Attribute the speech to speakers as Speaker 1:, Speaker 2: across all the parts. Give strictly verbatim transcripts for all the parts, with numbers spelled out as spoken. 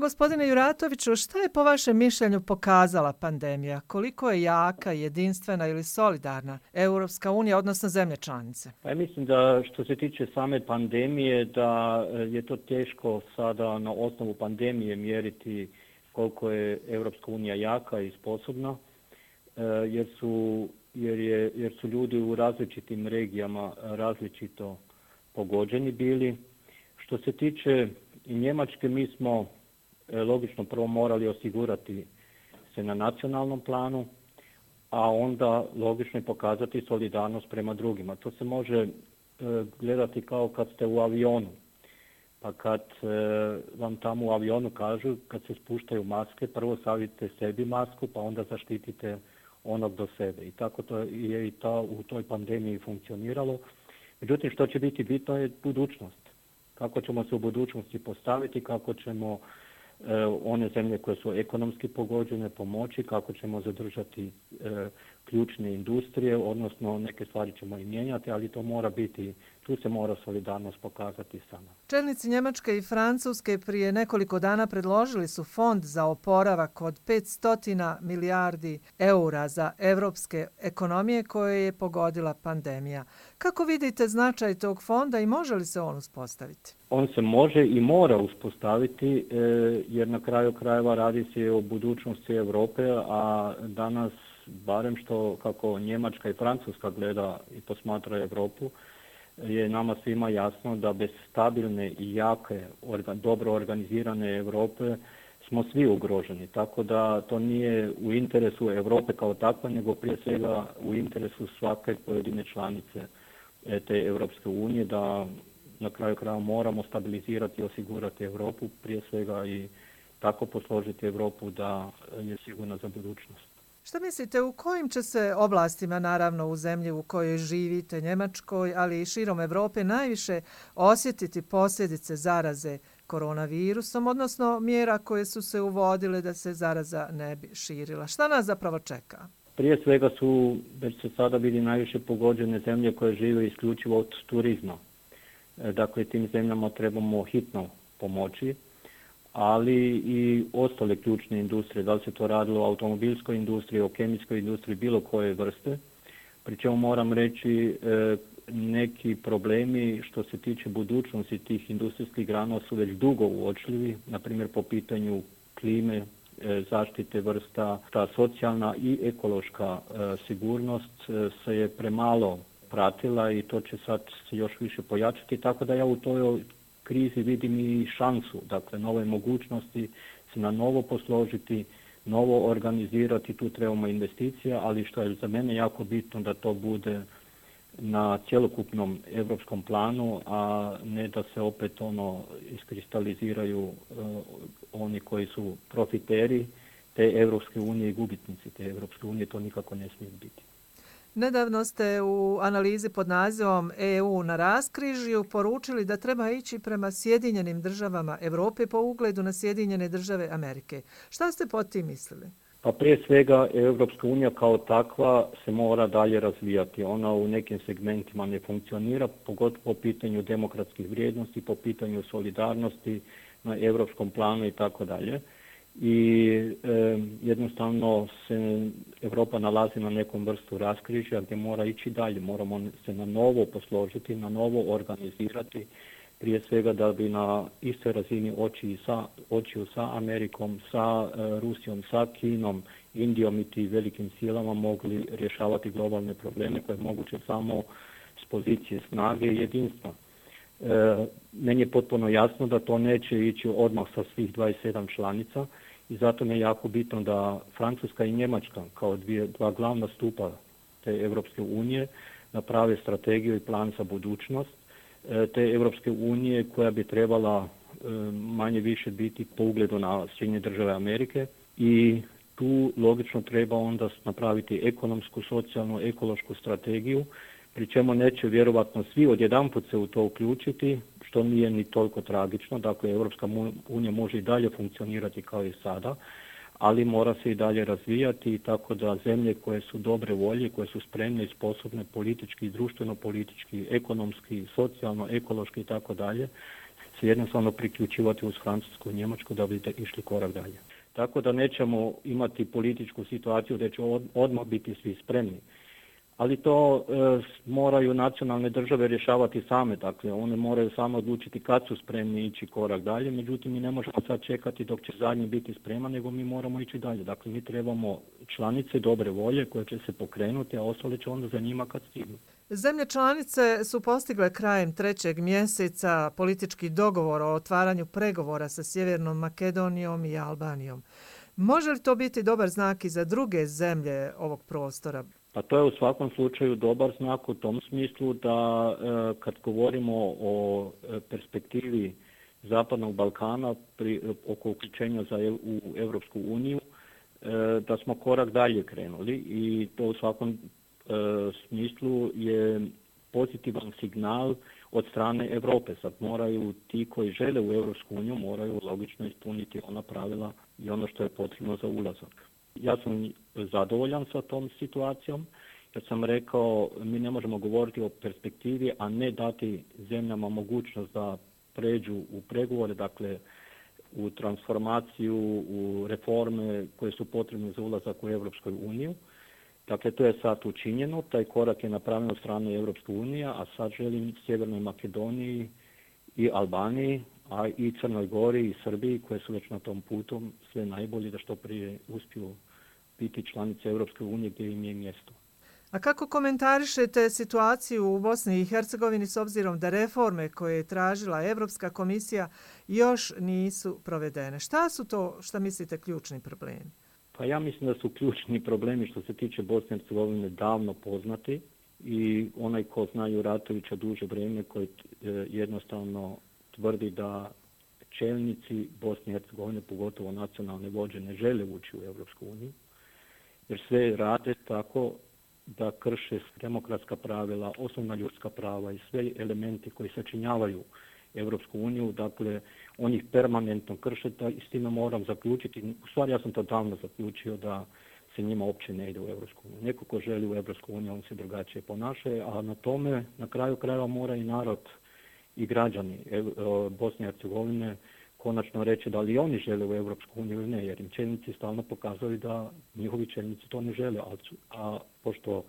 Speaker 1: Gospodine Juratoviću, šta je po vašem mišljenju pokazala pandemija? Koliko je jaka, jedinstvena ili solidarna Europska unija, odnosno zemlje članice?
Speaker 2: Pa ja mislim da što se tiče same pandemije, da je to teško sada na osnovu pandemije mjeriti koliko je Europska unija jaka i sposobna, jer su, jer je, jer su ljudi u različitim regijama različito pogođeni bili. Što se tiče Njemačke, mi smo logično prvo morali osigurati se na nacionalnom planu, a onda logično je pokazati solidarnost prema drugima. To se može gledati kao kad ste u avionu. Pa kad vam tamo u avionu kažu, kad se spuštaju maske, prvo stavite sebi masku, pa onda zaštitite onog do sebe. I tako to je i ta, u toj pandemiji funkcioniralo. Međutim, što će biti bitno je budućnost. Kako ćemo se u budućnosti postaviti, kako ćemo one zemlje koje su ekonomski pogođene pomoći, kako ćemo zadržati e, ključne industrije, odnosno neke stvari ćemo i mijenjati, ali to mora biti, tu se mora solidarnost pokazati sama.
Speaker 1: Čelnici Njemačke i Francuske prije nekoliko dana predložili su fond za oporavak od petsto milijardi eura za evropske ekonomije koje je pogodila pandemija. Kako vidite značaj tog fonda i može li se on uspostaviti?
Speaker 2: On se može i mora uspostaviti jer na kraju krajeva radi se o budućnosti Europe, a danas barem što kako Njemačka i Francuska gleda i posmatra Europu, je nama svima jasno da bez stabilne i jake, dobro organizirane Europe smo svi ugroženi. Tako da to nije u interesu Europe kao takva, nego prije svega u interesu svake pojedine članice te Europske unije, da na kraju krajeva moramo stabilizirati i osigurati Europu, prije svega i tako posložiti Europu da je sigurna za budućnost.
Speaker 1: Šta mislite, u kojim će se oblastima, naravno u zemlji u kojoj živite, Njemačkoj, ali i širom Europe, najviše osjetiti posljedice zaraze koronavirusom, odnosno mjera koje su se uvodile da se zaraza ne bi širila? Šta nas zapravo čeka?
Speaker 2: Prije svega su već se sada bili najviše pogođene zemlje koje žive isključivo od turizma. Dakle, tim zemljama trebamo hitno pomoći, ali i ostale ključne industrije, da li se to radilo o automobilskoj industriji, o kemijskoj industriji, bilo koje vrste. Pri čemu moram reći neki problemi što se tiče budućnosti tih industrijskih grana su već dugo uočljivi, na primjer po pitanju klime, zaštite vrsta, ta socijalna i ekološka sigurnost se je premalo pratila i to će sad se još više pojačati, tako da ja u toj krizi vidim i šansu, dakle nove mogućnosti se na novo posložiti, novo organizirati, tu trebamo investicija, ali što je za mene jako bitno da to bude na cjelokupnom europskom planu, a ne da se opet ono iskristaliziraju uh, oni koji su profiteri te Europske unije i gubitnici te Europske unije, to nikako ne smije biti.
Speaker 1: Nedavno ste u analizi pod nazivom E U na raskrižju poručili da treba ići prema Sjedinjenim državama Europe po ugledu na Sjedinjene države Amerike. Šta ste pod tim mislili?
Speaker 2: Pa prije svega Europska unija kao takva se mora dalje razvijati. Ona u nekim segmentima ne funkcionira, pogotovo po pitanju demokratskih vrijednosti, po pitanju solidarnosti na europskom planu i tako dalje. I e, jednostavno se Europa nalazi na nekom vrstu raskrižja gdje mora ići dalje. Moramo se na novo posložiti, na novo organizirati, prije svega da bi na istoj razini oči sa, očiju sa Amerikom, sa e, Rusijom, sa Kinom, Indijom i tim velikim silama mogli rješavati globalne probleme koje je moguće samo s pozicije snage i jedinstva. E, meni je potpuno jasno da to neće ići odmah sa svih dvadeset sedam članica i zato mi je jako bitno da Francuska i Njemačka kao dvije, dva glavna stupa te Europske unije naprave strategiju i plan za budućnost e, te Europske unije koja bi trebala e, manje više biti po ugledu na Sjedinjene države Amerike i tu logično treba onda napraviti ekonomsku, socijalnu, ekološku strategiju, pri čemu neće vjerovatno svi odjedanput se u to uključiti, što nije ni toliko tragično. Dakle, Europska unija može i dalje funkcionirati kao i sada, ali mora se i dalje razvijati, tako da zemlje koje su dobre volje, koje su spremne i sposobne politički, društveno-politički, ekonomski, socijalno, ekološki i tako dalje, se jednostavno priključivati uz Francusku i Njemačku da bi išli korak dalje. Tako da nećemo imati političku situaciju da će od, odmah biti svi spremni. Ali to e, moraju nacionalne države rješavati same, dakle one moraju same odlučiti kad su spremni ići korak dalje, međutim mi ne možemo sad čekati dok će zadnji biti spreman, nego mi moramo ići dalje. Dakle mi trebamo članice dobre volje koje će se pokrenuti, a ostale će onda za njima kad stignu.
Speaker 1: Zemlje članice su postigle krajem trećeg mjeseca politički dogovor o otvaranju pregovora sa Sjevernom Makedonijom i Albanijom. Može li to biti dobar znak i za druge zemlje ovog prostora?
Speaker 2: Pa to je u svakom slučaju dobar znak u tom smislu da e, kad govorimo o perspektivi Zapadnog Balkana pri, oko uključenja za, u Europsku uniju, e, da smo korak dalje krenuli i to u svakom e, smislu je pozitivan signal od strane Europe. Sad moraju ti koji žele u Europsku uniju moraju logično ispuniti ona pravila i ono što je potrebno za ulazak. Ja sam zadovoljan sa tom situacijom, jer sam rekao mi ne možemo govoriti o perspektivi, a ne dati zemljama mogućnost da pređu u pregovore, dakle u transformaciju, u reforme koje su potrebne za ulazak u Europsku uniju. Dakle, to je sad učinjeno, taj korak je napravljen od strane Europske unije, a sad želim Sjevernoj Makedoniji i Albaniji, a i Crnoj Gori i Srbiji, koje su već na tom putu, sve najbolje da što prije uspiju biti članice Europske unije gdje im je mjesto.
Speaker 1: A kako komentarišete situaciju u Bosni i Hercegovini s obzirom da reforme koje je tražila Europska komisija još nisu provedene? Šta su to, šta mislite, ključni problemi?
Speaker 2: Pa ja mislim da su ključni problemi što se tiče Bosne i Hercegovine davno poznati i onaj ko zna Juratovića duže vrijeme koji jednostavno tvrdi da čelnici Bosne i Hercegovine, pogotovo nacionalne vođe, ne žele ući u Europsku uniju, jer sve rade tako da krše demokratska pravila, osnovna ljudska prava i sve elementi koji sačinjavaju Europsku uniju, dakle on ih permanentno krše i s time moram zaključiti, u stvari ja sam to davno zaključio da se njima uopće ne ide u Europsku uniju. Neko ko želi u Europsku uniju, on se drugačije ponaša, a na tome na kraju krajeva mora i narod i građani Bosne i Hercegovine konačno reći da li oni žele u Europsku uniju ili ne, jer im čelnici stalno pokazali da njihovi čelnici to ne žele, a, a pošto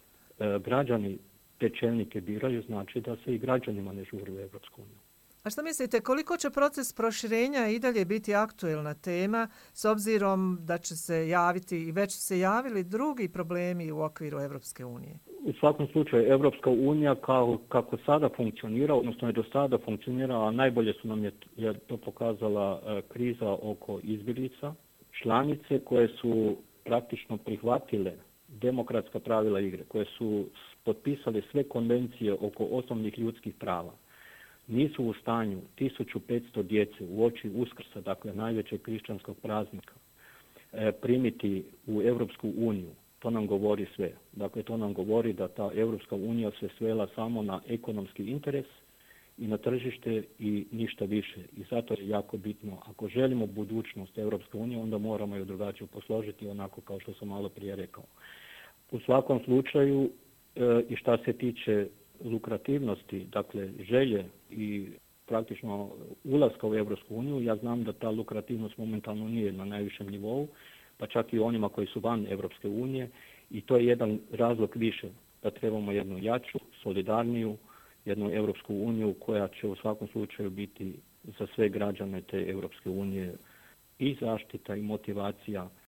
Speaker 2: e, građani te čelnike biraju, znači da se i građanima ne žuri u Europsku uniju.
Speaker 1: A što mislite, koliko će proces proširenja i dalje biti aktuelna tema s obzirom da će se javiti i već se javili drugi problemi u okviru Europske unije?
Speaker 2: U svakom slučaju, Europska unija kao, kako sada funkcionira, odnosno je do sada funkcionirala, a najbolje su nam je, je to pokazala e, kriza oko izbjeglica, članice koje su praktično prihvatile demokratska pravila igre, koje su potpisale sve konvencije oko osnovnih ljudskih prava, nisu u stanju tisuću petsto djece u oči Uskrsa, dakle najvećeg kršćanskog praznika, e, primiti u Europsku uniju. To nam govori sve. Dakle, to nam govori da ta Europska unija se svela samo na ekonomski interes i na tržište i ništa više. I zato je jako bitno, ako želimo budućnost Europske unije, onda moramo ju drugačije posložiti, onako kao što sam malo prije rekao. U svakom slučaju, e, i šta se tiče lukrativnosti, dakle želje i praktično ulaska u Europsku uniju, ja znam da ta lukrativnost momentalno nije na najvišem nivou, pa čak i onima koji su van Europske unije, i to je jedan razlog više da trebamo jednu jaču, solidarniju, jednu Europsku uniju koja će u svakom slučaju biti za sve građane te Europske unije i zaštita i motivacija